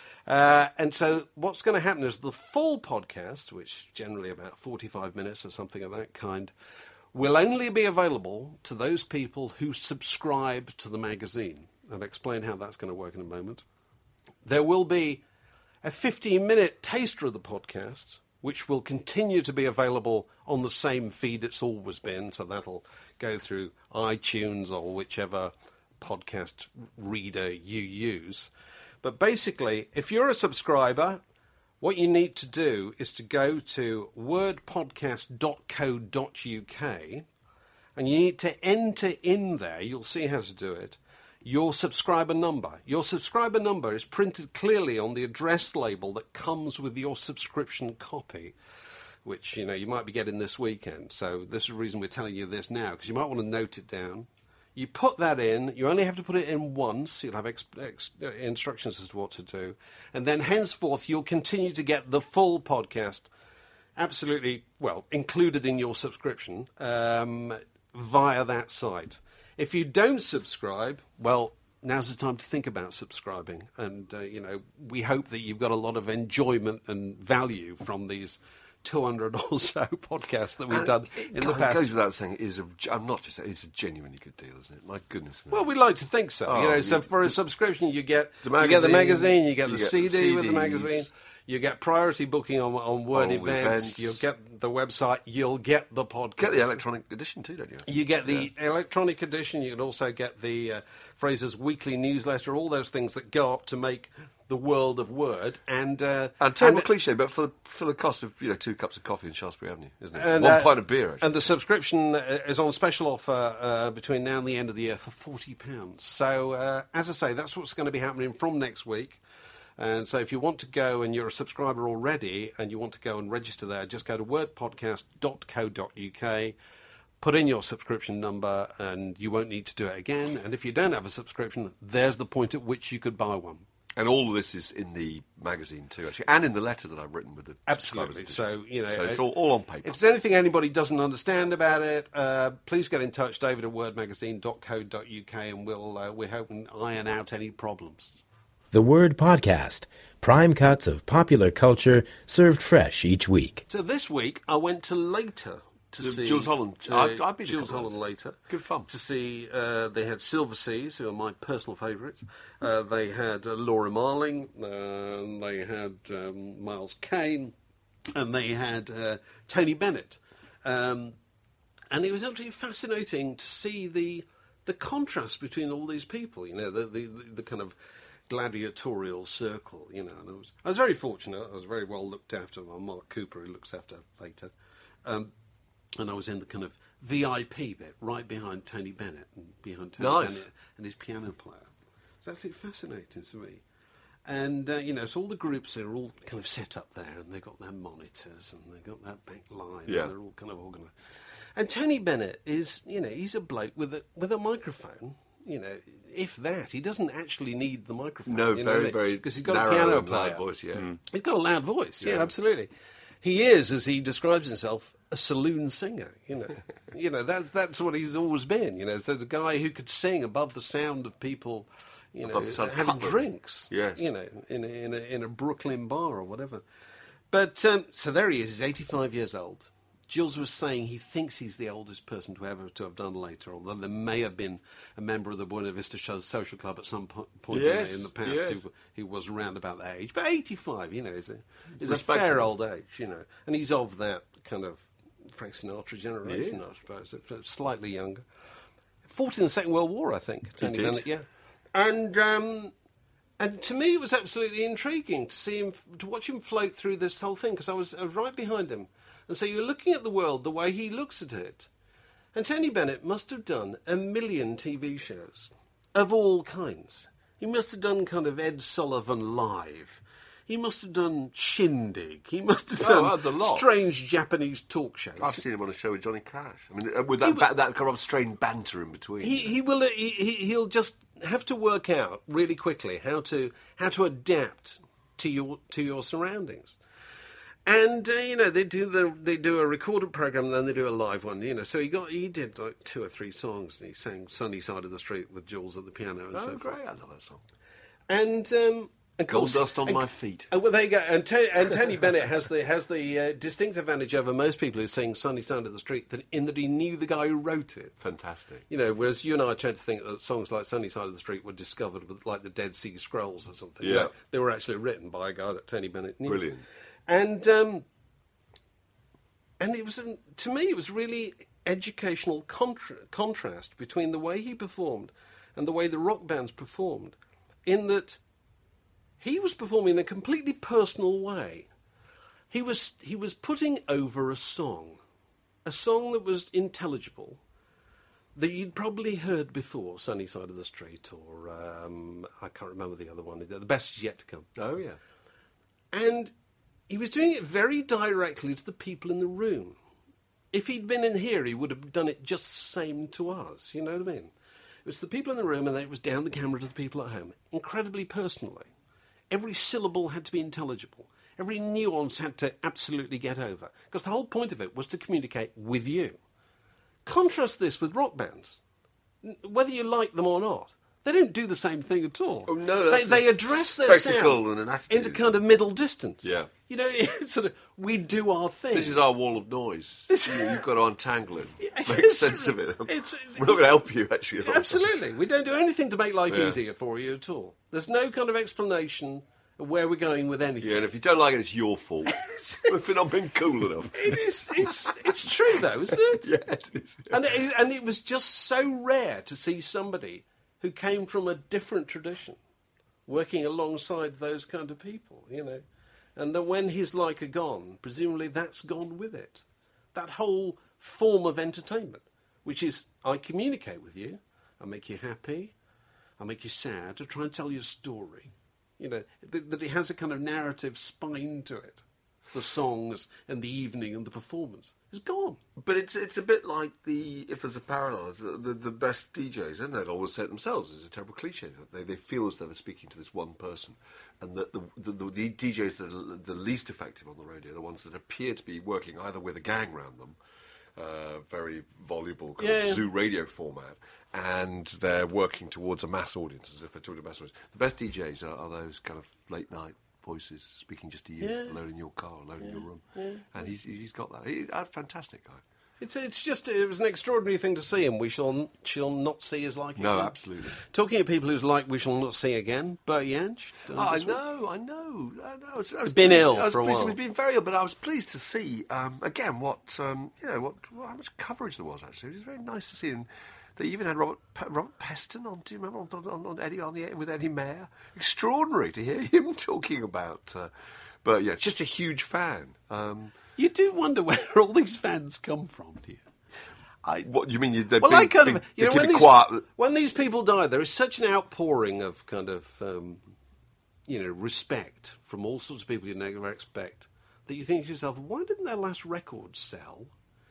Uh, and so what's going to happen is the full podcast, which generally about forty-five minutes or something of that kind, will only be available to those people who subscribe to the magazine. I'll explain how that's going to work in a moment. There will be a fifteen-minute taster of the podcast, which will continue to be available on the same feed it's always been, so that'll go through iTunes or whichever podcast reader you use. But basically, if you're a subscriber, what you need to do is to go to word podcast dot co dot uk and you need to enter in there, you'll see how to do it, your subscriber number. Your subscriber number is printed clearly on the address label that comes with your subscription copy, which, you know, you might be getting this weekend. So this is the reason we're telling you this now, because you might want to note it down. You put that in, you only have to put it in once, you'll have ex- ex- uh, instructions as to what to do, and then henceforth you'll continue to get the full podcast absolutely, well, included in your subscription um, via that site. If you don't subscribe, well, now's the time to think about subscribing. And, uh, you know, we hope that you've got a lot of enjoyment and value from these two hundred or so podcasts that we've And done it, in God, the past. It goes without saying, it is a, I'm not just saying, it's a genuinely good deal, isn't it? My goodness. Man. Well, we'd like to think so. Oh, you know, so you- for a subscription, you get The you get the magazine, magazine, you get you the get C D with the C Ds. magazine, you get priority booking on on Word On events, events. you'll get the website, you'll get the podcast, Get the electronic edition too, don't you? You get the electronic edition. You can also get the uh, Fraser's weekly newsletter. All those things that go up to make the world of Word. And uh, And terrible and- cliche, but for the, for the cost of, you know, two cups of coffee in Shaftesbury Avenue, isn't it? And, One uh, pint of beer, actually. And the subscription uh, is on special offer uh, between now and the end of the year for forty pounds. So, uh, as I say, that's what's going to be happening from next week. And so if you want to go and you're a subscriber already and you want to go and register there, just go to word podcast dot co dot uk, put in your subscription number, and you won't need to do it again. And if you don't have a subscription, there's the point at which you could buy one. And all of this is in the magazine too, actually, and in the letter that I've written with the Absolutely. subscribers So, edition. you know, so it's uh, all, all on paper. If there's anything anybody doesn't understand about it, uh, please get in touch, David at word magazine dot co dot uk, and we'll uh, we're hoping to iron out any problems. The Word Podcast. Prime cuts of popular culture served fresh each week. So this week I went to Later to The see Jules Holland. to- I've- I've been to a Jules couple of Holland those. Later. Good fun. To see uh, they had Silver Seas, who are my personal favourites. Uh, they had uh, Laura Marling. Uh, they had um, Miles Kane, and they had uh, Tony Bennett. Um, and it was absolutely fascinating to see the the contrast between all these people. You know, the the, the, the kind of gladiatorial circle. You know, and I was I was very fortunate. I was very well looked after by Mark Cooper, who looks after Later. Um, and I was in the kind of V I P bit, right behind Tony Bennett and behind Tony Nice. Bennett and his piano player. It's absolutely fascinating to me. And, uh, you know, so all the groups are all kind of set up there, and they've got their monitors, and they've got that back line, Yeah. and they're all kind of organised. And Tony Bennett is, you know, he's a bloke with a, with a microphone, you know, if that. He doesn't actually need the microphone. No, you know very, what I mean? very Because he's got narrow a piano and loud player. voice, yeah. He's got a loud voice, yeah, Yeah. absolutely. He is, as he describes himself, a saloon singer. You know, you know that's that's what he's always been. You know, so the guy who could sing above the sound of people, you know, Above the sound of having cutlery. drinks. Yes. you know, in a, in a in a Brooklyn bar or whatever. But um, so there he is. He's eighty-five years old. Jules was saying he thinks he's the oldest person to ever to have done Later, although there may have been a member of the Buena Vista Social Club at some po- point Yes, in, the, in the past yes. who, who was around about that age. But eighty-five, you know, is a, is a Respectable. fair old age, you know. And he's of that kind of Frank Sinatra generation, He is. I suppose, uh, slightly younger. Fought in the Second World War, I think. Tony did. Bennett, yeah. And um, and to me, it was absolutely intriguing to see him, to watch him float through this whole thing, because I was, I was right behind him. And so you're looking at the world the way he looks at it. And Tony Bennett must have done a million T V shows of all kinds. He must have done kind of Ed Sullivan Live. He must have done Shindig. He must have Oh, done uh, the lot. strange Japanese talk shows. I've seen him on a show with Johnny Cash. I mean, uh, with that, He ba- that kind of strained banter in between. He he will he, he he'll just have to work out really quickly how to how to adapt to your to your surroundings. And uh, you know they do the they do a recorded program and then they do a live one. You know, so he got he did like two or three songs and he sang "Sunny Side of the Street" with Jules at the piano and oh, so forth. great. I love that song. And um, of Gold course- dust on and- my feet. Oh, well, there you go. And, Tony, and Tony Bennett has the has the uh, distinct advantage over most people who sing "Sunny Side of the Street" that in that he knew the guy who wrote it. Fantastic. You know, whereas you and I tend to think that songs like "Sunny Side of the Street" were discovered with like the Dead Sea Scrolls or something. Yeah. No, they were actually written by a guy that Tony Bennett knew. Brilliant. And um, and it was an, to me it was really educational contra- contrast between the way he performed and the way the rock bands performed, in that he was performing in a completely personal way. He was he was putting over a song, a song that was intelligible, that you'd probably heard before, "Sunny Side of the Street," or um, I can't remember the other one. "The Best Is Yet to Come." Oh, yeah. And he was doing it very directly to the people in the room. If he'd been in here, he would have done it just the same to us. You know what I mean? It was the people in the room, and then it was down the camera to the people at home, incredibly personally. Every syllable had to be intelligible. every nuance had to absolutely get over. Because the whole point of it was to communicate with you. Contrast this with rock bands. N- Whether you like them or not, they don't do the same thing at all. Oh, no, they, that's they a address their spectacle sound and an attitude. into kind of middle distance. Yeah. You know, it's sort of, we do our thing. This is our wall of noise. You, you've got to untangle it. Make it's- sense of it. it's- We're not going to help you, actually. Absolutely. We don't do anything to make life Yeah. easier for you at all. There's no kind of explanation of where we're going with anything. Yeah, and if you don't like it, it's your fault. If we're not being cool enough. It is, it's, it's true, though, isn't it? Yeah, it is. And it, and it was just so rare to see somebody who came from a different tradition working alongside those kind of people, you know. And that when his like are gone, presumably that's gone with it. That whole form of entertainment, which is, I communicate with you, I make you happy, I make you sad, to try and tell you a story. You know, that, that it has a kind of narrative spine to it. The songs and the evening and the performance is gone. But it's it's a bit like the, if there's a parallel, it's the, the, the best D Js, and they'd always say it themselves, it's a terrible cliche, that they, they feel as though they're speaking to this one person, and that the, the, the, the D Js that are the least effective on the radio are the ones that appear to be working either with a gang around them, uh, very voluble kind Yeah, of yeah. zoo radio format, and they're working towards a mass audience, as if they're talking to a mass audience. The best D Js are, are those kind of late night voices speaking just to you, Yeah. alone in your car, alone in your room, and he's he's got that. He's a fantastic guy. It's it's just it was an extraordinary thing to see him. We shall shall not see his like No, again. absolutely. Talking of people whose like we shall not see again, Bert Jansch. uh, Oh, I this week. know, I know, I know. I was, I was Been pleased- ill I was for a pleased- while. He's been very ill, but I was pleased to see um, again what um, you know, what, what how much coverage there was. Actually, it was very nice to see. And they even had Robert Pe- Robert Peston on. Do you remember on, on, on Eddie on the air with Eddie Mayer? Extraordinary to hear him talking about. Uh, but yeah, just a huge fan. Um, You do wonder where all these fans come from, do you? I, what you mean? You, they've Well, been, I kind been, of you know keep when it these quiet. when these people die, there is such an outpouring of kind of um, you know respect from all sorts of people you never expect that you think to yourself, why didn't their last record sell?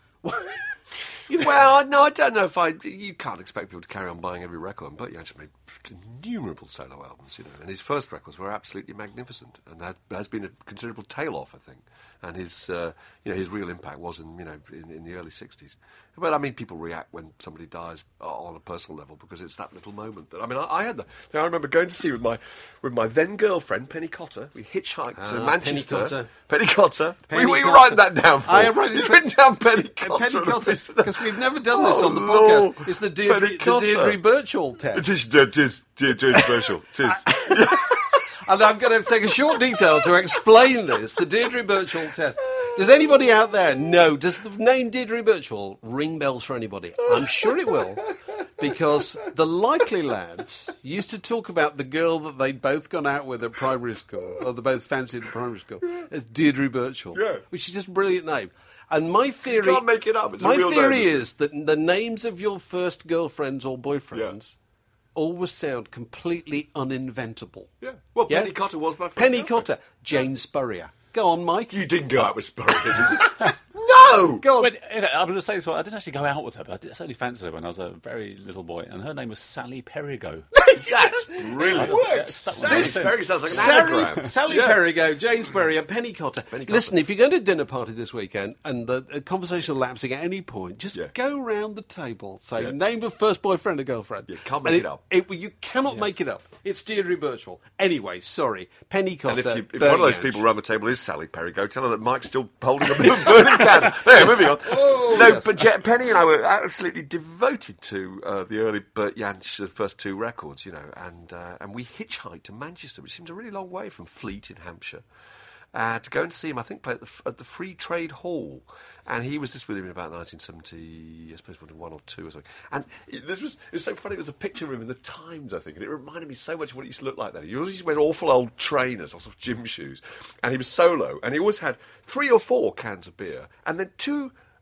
You know, Well, no, I don't know if I. You can't expect people to carry on buying every record, but he actually made innumerable solo albums, you know. And his first records were absolutely magnificent, and that has been a considerable tail off, I think. And his, uh, you know, his real impact was in, you know, in, in the early sixties. But I mean, people react when somebody dies on a personal level because it's that little moment. That I mean, I, I had that. I remember going to see with my with my then girlfriend Penny Cotter. We hitchhiked to Ah, Manchester. Penny Cotter. Penny Cotter. Penny we, we Cotter. write that down. For I have written- You've written down Penny Cotter. Penny on a Cotter, piece of- because we've never done this Oh, on the Lord. podcast. It's the Deirdre, Penny the Cotter. Deirdre Birchall test. It is, it is, it is special. It is. And I'm going to take a short detail to explain this. The Deirdre Birchall test. Does anybody out there know, does the name Deirdre Birchall ring bells for anybody? I'm sure it will. Because the Likely Lads used to talk about the girl that they'd both gone out with at primary school, or they both fancied at primary school, as Deirdre Birchall. Yeah. Which is just a brilliant name. And my theory... can't make it up, it's a my real theory name. is that the names of your first girlfriends or boyfriends always sound completely uninventable. Yeah. Well, Yeah? Penny Cotter was my first Penny girlfriend. Cotter, Jane Spurrier. Go on, Mike. You didn't go out with Spurrier, did you? No! Go on. But, you know, I'm going to say this one. I didn't actually go out with her, but I did, certainly fancied her when I was a very little boy, and her name was Sally Perigo. That's brilliant. Works. Sally Perry sounds like an Sally, anagram. Sally Yeah. Perigo, Jane Spurrier, Penny Cotter. Penny Cotter. Listen, if you're going to a dinner party this weekend and the a conversation lapsing at any point, just Yeah. go round the table, say Yeah. name of first boyfriend or girlfriend. You can't make And it up. It, you cannot make it up. It's Deirdre Birchall. Anyway, sorry, Penny Cotter. And if, you, if Bert one of those Jansch. people around the table is Sally Perigo, tell her that Mike's still holding a burning candle. There, moving on. Oh, no, yes. but Je- Penny and I were absolutely devoted to uh, the early Bert Jansch, the first two records, you know, and uh, and we hitchhiked to Manchester, which seemed a really long way from Fleet in Hampshire, uh, to go and see him, I think, play at the, at the Free Trade Hall. And he was this with him in about nineteen seventy, I suppose, one or two or something. And it, this was, it was so funny, there was a picture of him in the Times, I think, and it reminded me so much of what he used to look like then. He always used to wear awful old trainers, sort of gym shoes, and he was solo, and he always had three or four cans of beer, and then two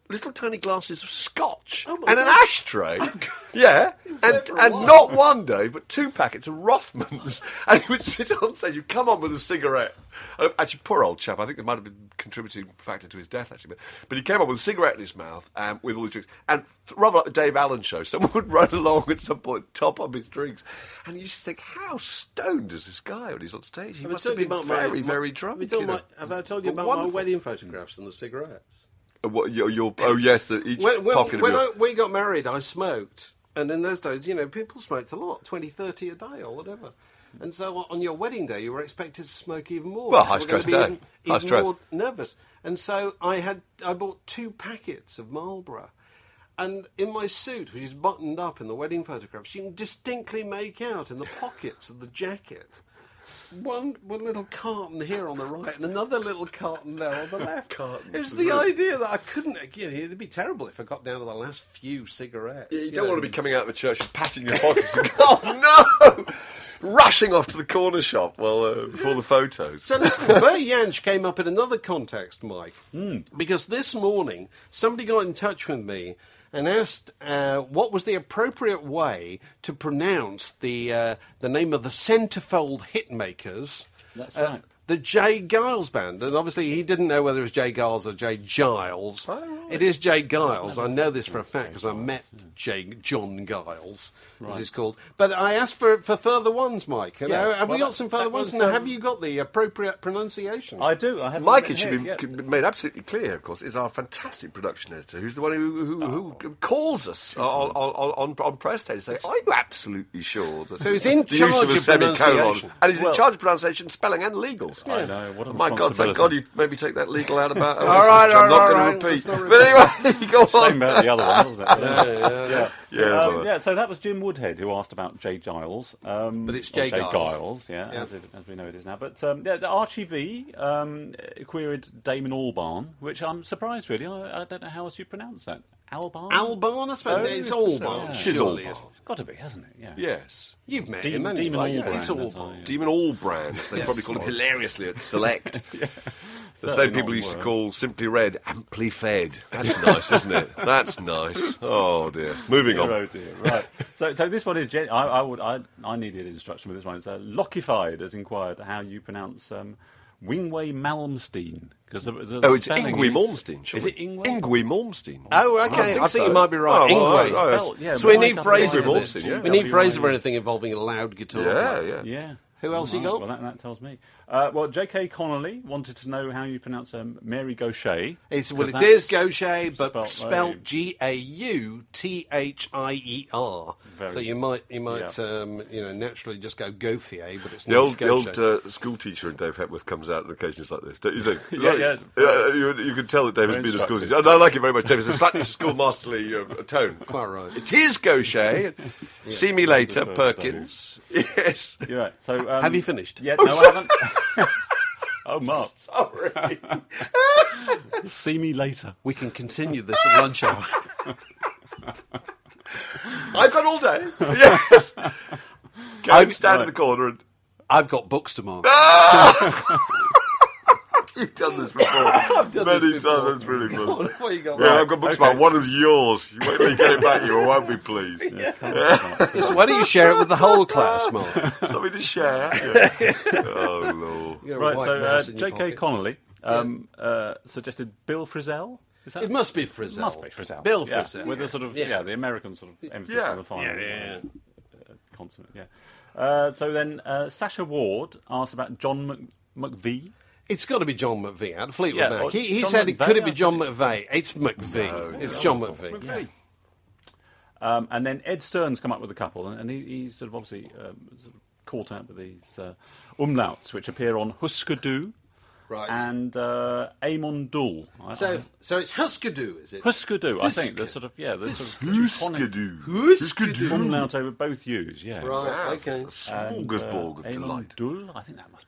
little tiny glasses of scotch Oh my and an God. ashtray. Yeah, was and there for a and while. not one day, but two packets of Rothmans. And he would sit on stage. You'd come on with a cigarette. Uh, actually, poor old chap. I think there might have been a contributing factor to his death. Actually, but, but he came on with a cigarette in his mouth and with all his drinks. And rather like the Dave Allen show, someone would run along at some point, top up his drinks, and you used to think, how stoned is this guy when he's on stage? He Have I must told have you been about my- very, my- very Have, drunk. you told you know. my, have I told you But about my wonderful. wedding photographs and the cigarettes? Uh, What, your, your, oh yes, the, each When, when, pocket when of I, your... we got married, I smoked. And in those days, you know, people smoked a lot, twenty, thirty a day or whatever. And so on your wedding day, you were expected to smoke even more. Well, So high we're gonna stress be day. Even, High even stress. more nervous. And so I had, I bought two packets of Marlboro. And in my suit, which is buttoned up in the wedding photographs, you can distinctly make out in the pockets of the jacket one one little carton here on the right and another little carton there on the left. Carton. It was the idea that I couldn't, again, it'd be terrible if I got down to the last few cigarettes. You, you don't know. want to be coming out of the church and patting your pockets and oh no! Rushing off to the corner shop well uh, before the photos. So listen, Bert Jansch came up in another context, Mike, because this morning somebody got in touch with me and asked uh, what was the appropriate way to pronounce the uh, the name of the Centerfold Hitmakers. That's uh, right. The Jay Giles band, and obviously he didn't know whether it was Jay Giles or Jay Giles. Oh, right. It is Jay Giles. I know this for a fact because I met Jay John Giles, as he's called. But I asked for for further ones, Mike. You Yeah, know, have well, we got that- some further that ones? was, Now, um, have you got the appropriate pronunciation? I do. I have Mike, written it should here, be yeah. c- made absolutely clear, of course, is our fantastic production editor, who's the one who, who, Oh. who calls us on, on, on, on press day to say, are you absolutely sure? That So he's in the use charge a of semicolon- pronunciation. And he's Well- in charge of pronunciation, spelling and legals. I know, what a My God, thank responsibility. God you maybe take that legal out about All right, I'm all not right, going all to right. repeat. Let's not But anyway, go on. Same about the other one, wasn't it? Yeah, yeah. Yeah, Um, brother. yeah, so that was Jim Woodhead who asked about Jay Giles. Um, But it's or Jay Jay Giles. Giles, yeah, Yeah. As, it, as we know it is now. But um, yeah, Archie V um, queried Damon Albarn, which I'm surprised, really. I, I don't know how else you pronounce that. Albarn? Albarn, I suppose. Oh, It's so, Albarn. yeah. Surely, It's isn't it? Got to be, hasn't it? Yeah. Yes. You've met Dem- him, haven't you? Demon Like, Albarn, It's that's Albarn. how you- Demon Allbrand, they Yes. probably call him hilariously at Select. The Certainly same not people a used to word. call Simply Red Amply Fed. That's nice, isn't it? That's nice. Oh dear. Moving on. Oh dear. Right. So, so this one is. Gen- I, I would. I, I needed instruction with this one. It's uh, Lockified has inquired how you pronounce um, Wingway Malmsteen because the, the Oh, it's spelling Ingwe is- Malmsteen. Is surely. it Ingwe? Ingwe Malmsteen. Oh, okay. I think I think so. you might be right. Oh, well, Ingwe. oh, yes. Spelled, yeah, So we Y need W Fraser I for N this. Malmsteen, yeah. We need W I N. Fraser for anything involving a loud guitar. Yeah, player. yeah. Yeah. Who else you Right, got? Well, that, that tells me. Uh, well, J K Connolly wanted to know how you pronounce um, Mary Gaucher. It's, well, it 'cause is that's Gaucher, but spelt spelled like- G A U T H I E R. Very So you might, you might, Yeah. um, you know, naturally just go Gauthier, but it's The not old, the old Gaucher. uh, school teacher in Dave Hepworth comes out on occasions like this, don't you think? Yeah, yeah. yeah you, you can tell that David's Very been a school instructive. teacher. I like it very much. David's a slightly schoolmasterly uh, tone. Quite right. It is Gaucher. See me later, Perkins. Yes. You're right. So um, Have you finished? Yeah. No, I haven't. Oh, Mark. Sorry. See me later. We can continue this at lunch hour. I've got all day. Yes. Go I'm- and stand in right. the corner and... I've got books tomorrow. You've done this before. I've done Many this before. times. That's really fun. What you got? Yeah, I've got books okay. about one of yours. You wait till you get it back, you won't be pleased. So why don't you share it with the whole class, Mark? Something to share. Yeah. Oh, Lord. You got a Right. white So uh, mouse in your J K pocket. Connolly um, uh, suggested Bill Frisell. Is that? It must be Frizzell. Must be Frisell. Bill Yeah, Frisell. with the sort of Yeah. yeah. the American sort of emphasis Yeah. on the final Yeah, yeah, uh, consonant. Yeah. Uh, so then uh, Sasha Ward asked about John Mc, McVie. It's got to be John McVie out of Fleetwood Yeah, Mac. or He, he John said it McVeigh, could it be I John think. McVeigh. It's McVie. No, it's yeah. John Yeah. McVie. McVie. Um, and then Ed Stern's come up with a couple, and, and he, he's sort of obviously um, sort of caught out with these uh, umlauts, which appear on Huskadoo Right. and uh, Amondul. I- So, so it's Huskadoo, is it? Huskadoo, I think. The sort of yeah, the sort of Huskadoo. Huskadoo. umlaut over both U's. Yeah. Right, Wow, okay. a smorgasbord of uh, delight. Amondul, I think that must be right.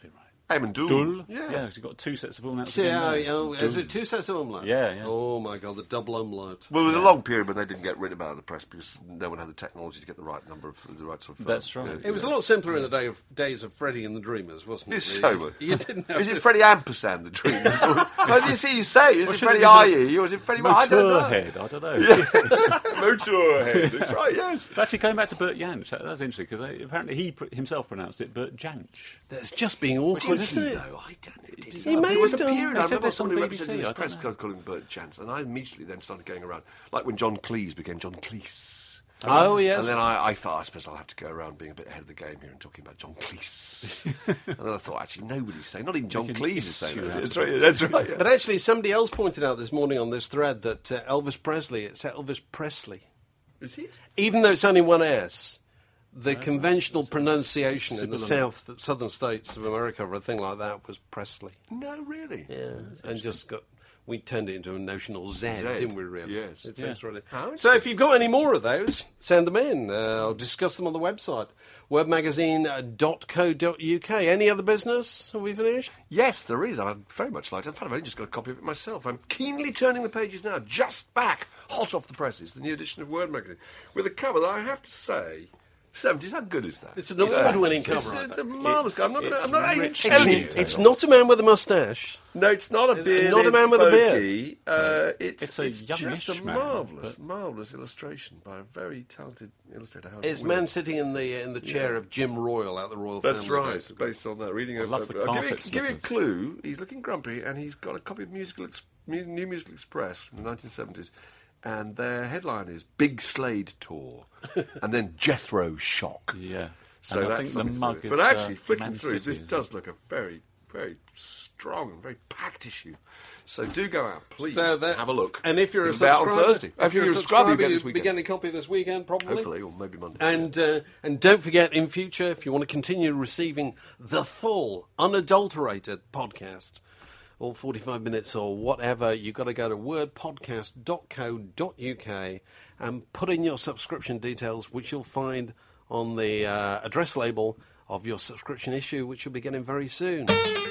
Emmendoul. Dull. Yeah. Yeah, you've got two sets of umlauts. See, again oh, there. oh, is Dull. it two sets of umlauts? Yeah, yeah. Oh my god, the double umlaut. Well, there was a long period when they didn't get rid of it out of the press because no one had the technology to get the right number of the right sort of. That's right. Yeah, It was yeah. a lot simpler in the day of days of Freddie and the Dreamers, wasn't it? It's You- so much. You didn't have Is to- it Freddie Ampersand the Dreamers? Or, what do you see? You say is it should Freddie it be I E or is it Freddie? I don't know. Motorhead, I don't know. Motorhead. That's right. Yes. But actually, going back to Bert Jansch, that, that's interesting because apparently he pr- himself pronounced it Bert Jansch. That's just being awkward, isn't it? No, I don't know. Did He may There was a have done- period. They I said remember this on someone who B B C, represented I his don't press know. card calling him Bert Jansch, and I immediately then started going around, like when John Cleese became John Cleese. Oh, yes. And then I, I thought, I suppose I'll have to go around being a bit ahead of the game here and talking about John Cleese. And then I thought, actually, nobody's saying, not even John can Cleese is saying issue that. out That's of right. That's right. Yeah. But actually, somebody else pointed out this morning on this thread that uh, Elvis Presley, it's Elvis Presley. Is it? Even though it's only one S, the conventional pronunciation in the Sibilant. south, southern states of America or a thing like that was Presley. No, really. Yeah, and just got we turned it into a notional Z, Z, didn't we? Really? yes. It's, Yeah. it's really. How So if you've got any more of those, send them in. Uh, I'll discuss them on the website, word magazine dot co dot uk. Any other business? Have we finished? Yes, there is. I'd very much like it. In fact, I've only just got a copy of it myself. I'm keenly turning the pages now, just back, hot off the presses, the new edition of Word Magazine, with a cover that I have to say, seventies, how good is that? It's an award-winning cover, It's, I it's bet. a marvellous It's- cover. I'm not, it's I'm not even rich telling you. detail. It's not a man with a moustache. No, it's not a It's beard. not a man with a beard. beard. Uh, it's It's a it's youngish just a man, marvellous, but- marvellous illustration by a very talented illustrator. Howard It's Williams. man sitting in the in the chair of Jim Royal at the Royal That's Family right. Festival. Based on that, reading. I a, love the I'll give, you, carpet give you a slippers. clue. He's looking grumpy, and he's got a copy of Musical Ex- Mu- New Musical Express from the nineteen seventies, and their headline is "Big Slade Tour," and then Jethro Shock. Yeah. So And I that's think the something to mug do. is, But actually, uh, flicking Man through, City, this isn't does look a very, very strong and very packed issue. So do go out, please. So that, have a look. And if you're a It'll be out subscriber, on Thursday. If you're a subscriber, you get it this you'll be weekend. getting a copy this weekend, probably. Hopefully, or maybe Monday. And uh, and don't forget, in future, if you want to continue receiving the full, unadulterated podcast, all forty-five minutes or whatever, you've got to go to word podcast dot co dot uk and put in your subscription details, which you'll find on the uh, address label of your subscription issue, which you'll be getting very soon.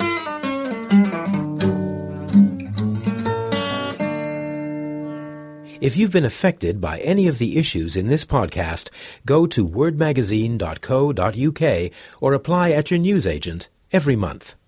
If you've been affected by any of the issues in this podcast, go to word magazine dot co dot uk or apply at your newsagent every month.